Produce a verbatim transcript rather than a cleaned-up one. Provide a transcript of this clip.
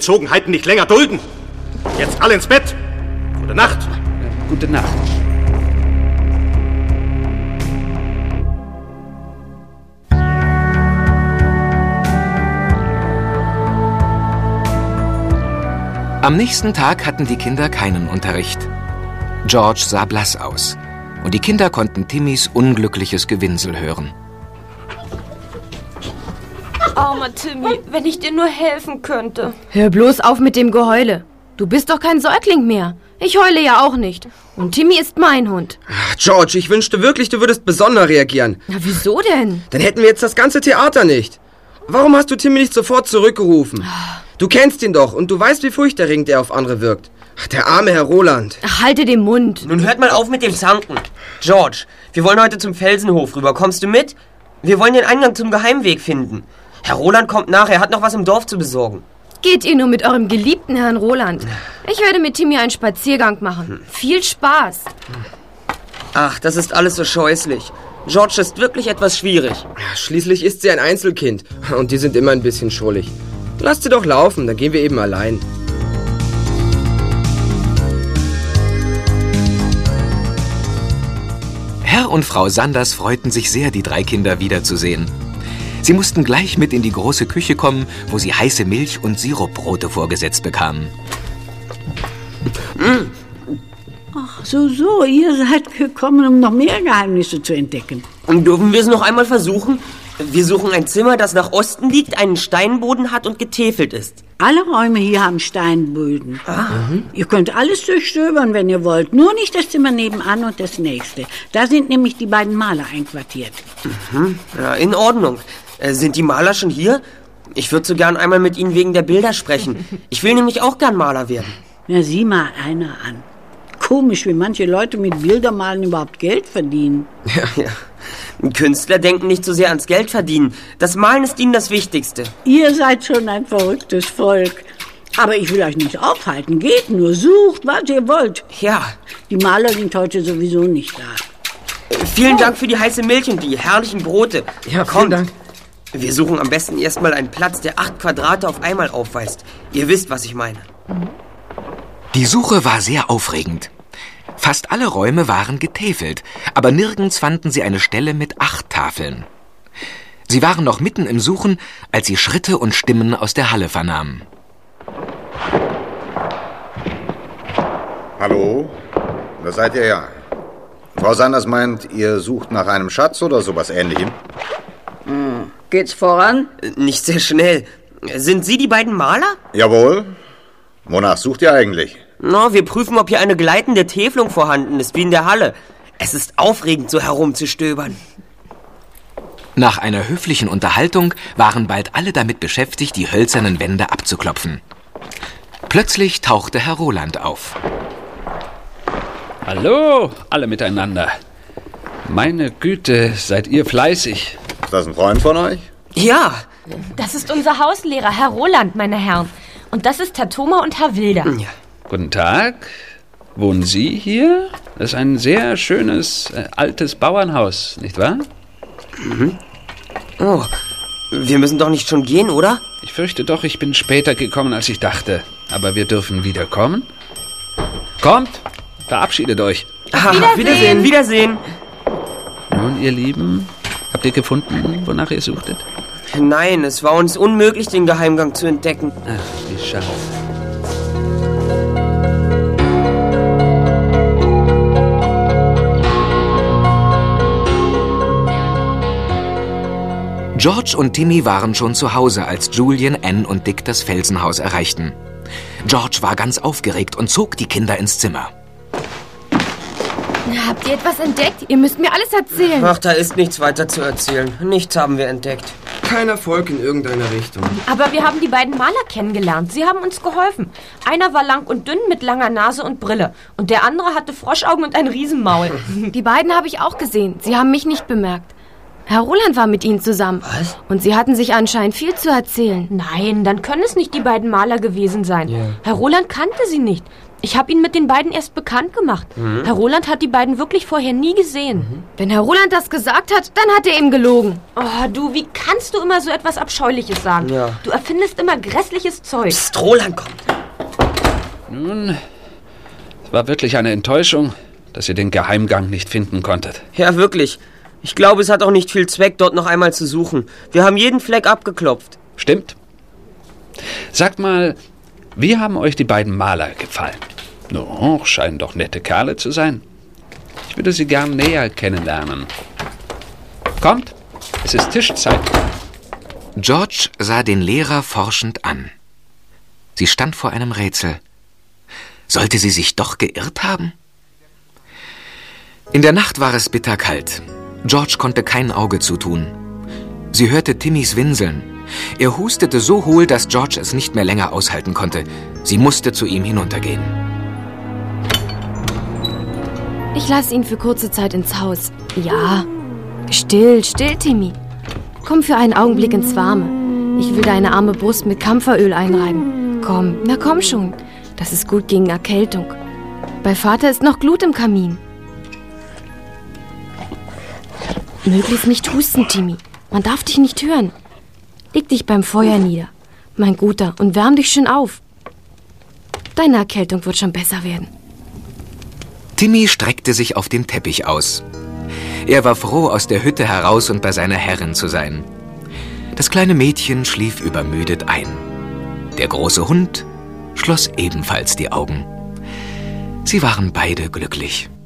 Ungezogenheiten nicht länger dulden. Jetzt alle ins Bett. Gute Nacht. Gute Nacht. Am nächsten Tag hatten die Kinder keinen Unterricht. George sah blass aus und die Kinder konnten Timmys unglückliches Gewinsel hören. Armer Timmy, wenn ich dir nur helfen könnte. Hör bloß auf mit dem Geheule. Du bist doch kein Säugling mehr. Ich heule ja auch nicht. Und Timmy ist mein Hund. Ach, George, ich wünschte wirklich, du würdest besonder reagieren. Na, wieso denn? Dann hätten wir jetzt das ganze Theater nicht. Warum hast du Timmy nicht sofort zurückgerufen? Du kennst ihn doch und du weißt, wie furchterregend er auf andere wirkt. Ach, der arme Herr Roland. Ach, halte den Mund. Nun hört mal auf mit dem Zanken. George, wir wollen heute zum Felsenhof rüber. Kommst du mit? Wir wollen den Eingang zum Geheimweg finden. Herr Roland kommt nach, er hat noch was im Dorf zu besorgen. Geht ihr nur mit eurem geliebten Herrn Roland. Ich werde mit Timmy einen Spaziergang machen. Hm. Viel Spaß. Ach, das ist alles so scheußlich. George ist wirklich etwas schwierig. Ja, schließlich ist sie ein Einzelkind und die sind immer ein bisschen schrullig. Lasst sie doch laufen, dann gehen wir eben allein. Herr und Frau Sanders freuten sich sehr, die drei Kinder wiederzusehen. Sie mussten gleich mit in die große Küche kommen, wo sie heiße Milch und Sirupbrote vorgesetzt bekamen. Ach, so, so, ihr seid gekommen, um noch mehr Geheimnisse zu entdecken. Und dürfen wir es noch einmal versuchen? Wir suchen ein Zimmer, das nach Osten liegt, einen Steinboden hat und getäfelt ist. Alle Räume hier haben Steinböden. Ah. Mhm. Ihr könnt alles durchstöbern, wenn ihr wollt. Nur nicht das Zimmer nebenan und das nächste. Da sind nämlich die beiden Maler einquartiert. Mhm. Ja, in Ordnung. Äh, sind die Maler schon hier? Ich würde so gern einmal mit ihnen wegen der Bilder sprechen. Ich will nämlich auch gern Maler werden. Na, sieh mal einer an. Komisch, wie manche Leute mit Bildermalen überhaupt Geld verdienen. Ja, ja. Künstler denken nicht so sehr ans Geld verdienen. Das Malen ist ihnen das Wichtigste. Ihr seid schon ein verrücktes Volk. Aber ich will euch nicht aufhalten. Geht nur, sucht, was ihr wollt. Ja. Die Maler sind heute sowieso nicht da. Vielen oh. Dank für die heiße Milch und die herrlichen Brote. Ja, vielen Dank. Wir suchen am besten erstmal einen Platz, der acht Quadrate auf einmal aufweist. Ihr wisst, was ich meine. Die Suche war sehr aufregend. Fast alle Räume waren getäfelt, aber nirgends fanden sie eine Stelle mit acht Tafeln. Sie waren noch mitten im Suchen, als sie Schritte und Stimmen aus der Halle vernahmen. Hallo, da seid ihr ja. Frau Sanders meint, ihr sucht nach einem Schatz oder sowas Ähnlichem? Hm. Geht's voran? Nicht sehr schnell. Sind Sie die beiden Maler? Jawohl. Wonach sucht ihr eigentlich? Na, wir prüfen, ob hier eine gleitende Täfelung vorhanden ist, wie in der Halle. Es ist aufregend, so herumzustöbern. Nach einer höflichen Unterhaltung waren bald alle damit beschäftigt, die hölzernen Wände abzuklopfen. Plötzlich tauchte Herr Roland auf. Hallo, alle miteinander. Meine Güte, seid ihr fleißig. Ist das ein Freund von euch? Ja. Das ist unser Hauslehrer, Herr Roland, meine Herren. Und das ist Herr Thoma und Herr Wilder. Ja. Guten Tag. Wohnen Sie hier? Das ist ein sehr schönes, äh, altes Bauernhaus, nicht wahr? Mhm. Oh, wir müssen doch nicht schon gehen, oder? Ich fürchte doch, ich bin später gekommen, als ich dachte. Aber wir dürfen wieder kommen. Kommt, verabschiedet euch. Ah, Wiedersehen. Wiedersehen, Wiedersehen. Nun, ihr Lieben, habt ihr gefunden, wonach ihr suchtet? Nein, es war uns unmöglich, den Geheimgang zu entdecken. Ach, wie schade. George und Timmy waren schon zu Hause, als Julian, Anne und Dick das Felsenhaus erreichten. George war ganz aufgeregt und zog die Kinder ins Zimmer. Habt ihr etwas entdeckt? Ihr müsst mir alles erzählen. Ach, da ist nichts weiter zu erzählen. Nichts haben wir entdeckt. Kein Erfolg in irgendeiner Richtung. Aber wir haben die beiden Maler kennengelernt. Sie haben uns geholfen. Einer war lang und dünn mit langer Nase und Brille. Und der andere hatte Froschaugen und ein Riesenmaul. Die beiden habe ich auch gesehen. Sie haben mich nicht bemerkt. Herr Roland war mit ihnen zusammen. Was? Und sie hatten sich anscheinend viel zu erzählen. Nein, dann können es nicht die beiden Maler gewesen sein. Yeah. Herr Roland kannte sie nicht. Ich habe ihn mit den beiden erst bekannt gemacht. Mhm. Herr Roland hat die beiden wirklich vorher nie gesehen. Mhm. Wenn Herr Roland das gesagt hat, dann hat er ihm gelogen. Oh, du, wie kannst du immer so etwas Abscheuliches sagen? Ja. Du erfindest immer grässliches Zeug. Psst, Roland kommt. Nun, es war wirklich eine Enttäuschung, dass ihr den Geheimgang nicht finden konntet. Ja, wirklich. Ich glaube, es hat auch nicht viel Zweck, dort noch einmal zu suchen. Wir haben jeden Fleck abgeklopft. Stimmt. Sagt mal, wie haben euch die beiden Maler gefallen? No, scheinen doch nette Kerle zu sein. Ich würde sie gern näher kennenlernen. Kommt, es ist Tischzeit. George sah den Lehrer forschend an. Sie stand vor einem Rätsel. Sollte sie sich doch geirrt haben? In der Nacht war es bitterkalt. George konnte kein Auge zutun. Sie hörte Timmys Winseln. Er hustete so hohl, dass George es nicht mehr länger aushalten konnte. Sie musste zu ihm hinuntergehen. Ich lasse ihn für kurze Zeit ins Haus. Ja. Still, still, Timmy. Komm für einen Augenblick ins Warme. Ich will deine arme Brust mit Kampferöl einreiben. Komm, na komm schon. Das ist gut gegen Erkältung. Bei Vater ist noch Glut im Kamin. Möglichst nicht husten, Timmy. Man darf dich nicht hören. Leg dich beim Feuer nieder, mein Guter, und wärm dich schön auf. Deine Erkältung wird schon besser werden. Timmy streckte sich auf dem Teppich aus. Er war froh, aus der Hütte heraus und bei seiner Herrin zu sein. Das kleine Mädchen schlief übermüdet ein. Der große Hund schloss ebenfalls die Augen. Sie waren beide glücklich.